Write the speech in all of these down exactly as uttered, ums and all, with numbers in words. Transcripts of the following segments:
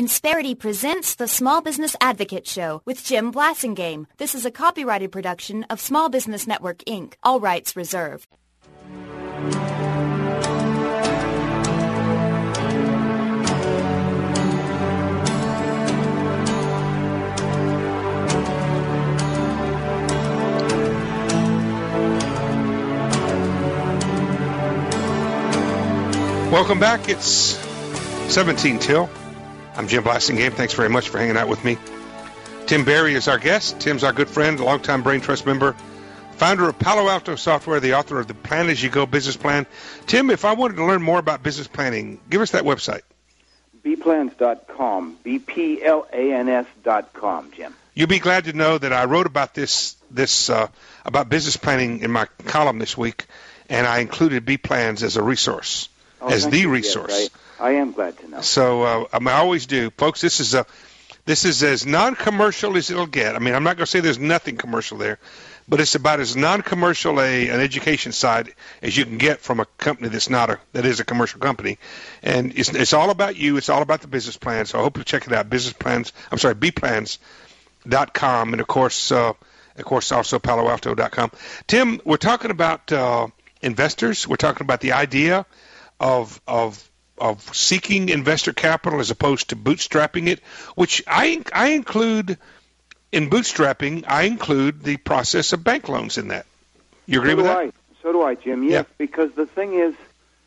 Insperity presents the Small Business Advocate Show with Jim Blasingame. This is a copyrighted production of Small Business Network, Incorporated. All rights reserved. Welcome back. It's seventeen till. I'm Jim Blasingame. Thanks very much for hanging out with me. Tim Berry is our guest. Tim's our good friend, longtime Brain Trust member, founder of Palo Alto Software, the author of the Plan As You Go business plan. Tim, if I wanted to learn more about business planning, give us that website. B plans dot com, B P L A N S dot com, Jim. You'll be glad to know that I wrote about this, this uh, about business planning in my column this week, and I included B-Plans as a resource, oh, as the you. resource. Yes, I, I am glad to know. So uh, I, mean, I always do. Folks, this is a this is as non-commercial as it'll get. I mean, I'm not going to say there's nothing commercial there, but it's about as non-commercial a an education side as you can get from a company that's not a that is a commercial company. And it's it's all about you. It's all about the business plan. So I hope you check it out. Business plans. I'm sorry, B plans dot com, and of course, uh, of course, also Palo Alto dot com. Tim, we're talking about uh, investors. We're talking about the idea of of of seeking investor capital as opposed to bootstrapping it, which I I include in bootstrapping. I include the process of bank loans in that. You agree so with do that? I. So do I, Jim. Yes, Yeah. because the thing is,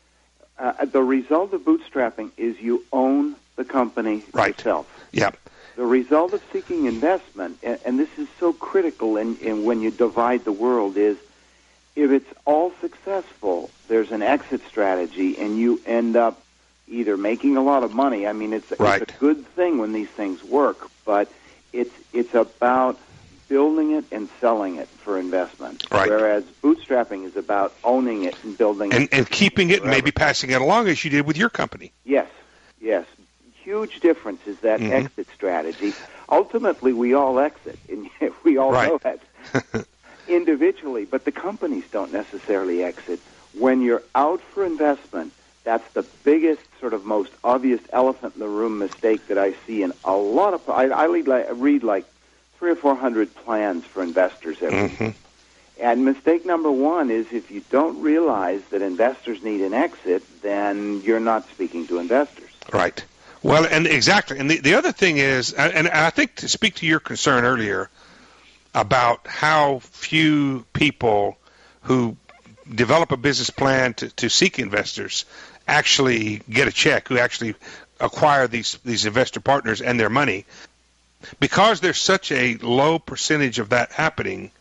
uh, the result of bootstrapping is you own the company Right. yourself. Yeah. The result of seeking investment, and, and this is so critical in, in when you divide the world, is if it's all successful, there's an exit strategy, and you end up either making a lot of money. I mean, it's, Right. it's a good thing when these things work, but it's it's about building it and selling it for investment. Right. Whereas bootstrapping is about owning it and building And it. and keeping it and forever. maybe passing it along as you did with your company. Yes, yes. Huge difference is that Mhm. exit strategy. Ultimately, we all exit, and we all Right. know that individually, but the companies don't necessarily exit. When you're out for investment, that's the biggest, sort of most obvious elephant in the room mistake that I see in a lot of. I, I read, like, read like three or four hundred plans for investors every hmm year. And mistake number one is if you don't realize that investors need an exit, then you're not speaking to investors. Right. Well, and exactly. And the, the other thing is, and, and I think to speak to your concern earlier about how few people who develop a business plan to, to seek investors actually get a check, who actually acquire these, these investor partners and their money, because there's such a low percentage of that happening.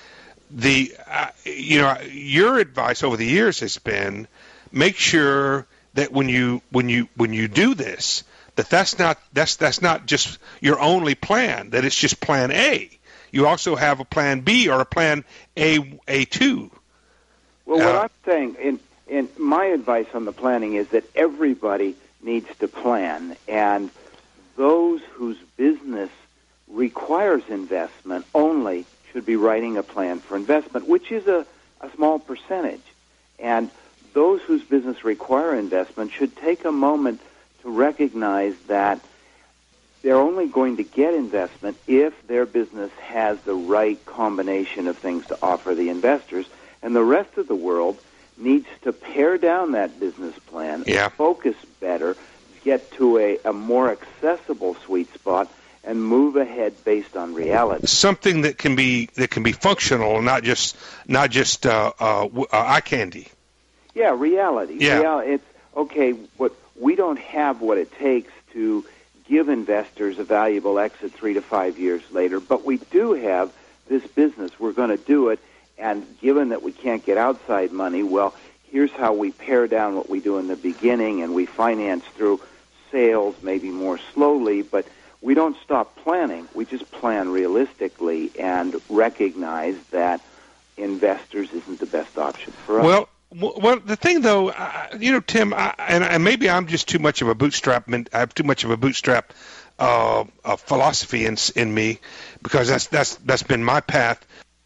The uh, you know your advice over the years has been make sure that when you when you when you do this, that that's not that's that's not just your only plan, that it's just plan A. You also have a plan B or a plan A A two. Well, what Uh, I'm saying, in, in my advice on the planning is that everybody needs to plan, and those whose business requires investment only should be writing a plan for investment, which is a, a small percentage. And those whose business require investment should take a moment to recognize that they're only going to get investment if their business has the right combination of things to offer the investors, and the rest of the world needs to pare down that business plan, Yeah. focus better, get to a, a more accessible sweet spot, and move ahead based on reality. Something that can be that can be functional, not just not just uh, uh, w- uh, eye candy. Yeah, reality. Yeah. Real, it's okay. What we don't have what it takes to give investors a valuable exit three to five years later, but we do have this business. We're going to do it, and given that we can't get outside money, well, here's how we pare down what we do in the beginning, and we finance through sales, maybe more slowly, but we don't stop planning. We just plan realistically and recognize that investors isn't the best option for us. Well, w- well, the thing though, uh, you know, Tim, I, and, and maybe I'm just too much of a bootstrap. I have too much of a bootstrap uh, uh, philosophy in in me, because that's that's that's been my path.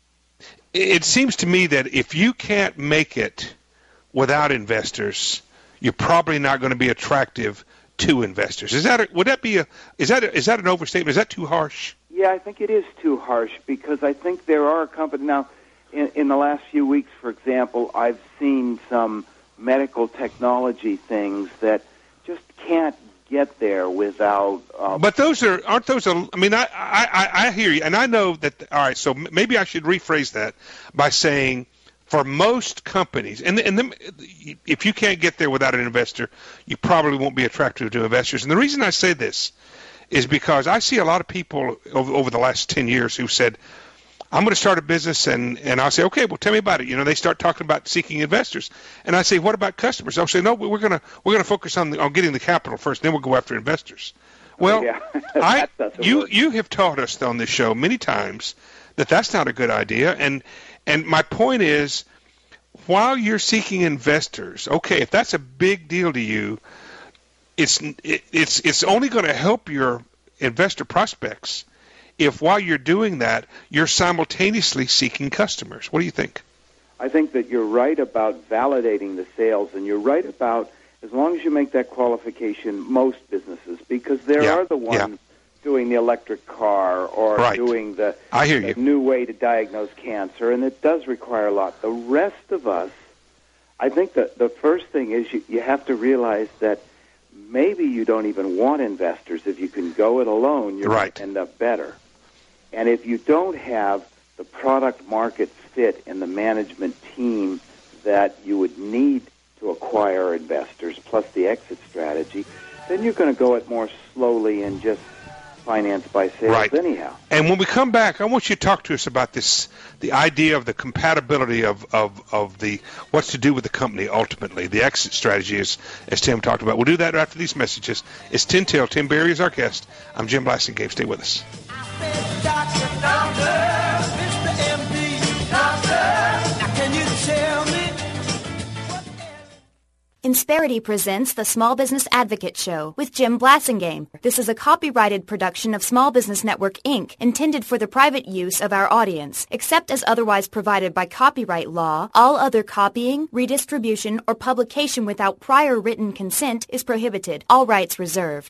It, it seems to me that if you can't make it without investors, you're probably not going to be attractive to investors. Is that a, would that be a is that a, is that an overstatement? Is that too harsh? Yeah, I think it is too harsh because I think there are companies now. In, in the last few weeks, for example, I've seen some medical technology things that just can't get there without. Uh, but those are aren't those? A, I mean, I, I I hear you, and I know that. All right, so maybe I should rephrase that by saying, for most companies, and and them, if you can't get there without an investor, you probably won't be attractive to investors. And the reason I say this is because I see a lot of people over, over the last ten years who said, I'm going to start a business, and, and I'll say, okay, well, tell me about it. You know, they start talking about seeking investors, and I say, what about customers? They'll say, no, we're going to we're going to focus on the, on getting the capital first, then we'll go after investors. Well, oh, yeah. I that you work. you have taught us on this show many times that that's not a good idea, and and my point is, while you're seeking investors, okay, if that's a big deal to you, it's it, it's it's only going to help your investor prospects if while you're doing that, you're simultaneously seeking customers. What do you think? I think that you're right about validating the sales, and you're right about as long as you make that qualification, most businesses, because there yeah, are the ones yeah. doing the electric car or right. doing the, I hear the you. new way to diagnose cancer, and it does require a lot. The rest of us, I think that the first thing is you, you have to realize that maybe you don't even want investors. If you can go it alone, you're right. going to end up better. And if you don't have the product market fit in the management team that you would need to acquire investors, plus the exit strategy, then you're going to go it more slowly and just finance by sales right. anyhow. And when we come back, I want you to talk to us about this, the idea of the compatibility of, of, of the what's to do with the company ultimately, the exit strategy, as, as Tim talked about. We'll do that after these messages. It's Tin Tail. Tim Berry is our guest. I'm Jim Blasingame. Stay with us. Doctor, doctor, Mister M D, doctor, now can you tell me? Insperity presents the Small Business Advocate Show with Jim Blasingame. This is a copyrighted production of Small Business Network, Incorporated, intended for the private use of our audience. Except as otherwise provided by copyright law, all other copying, redistribution, or publication without prior written consent is prohibited. All rights reserved.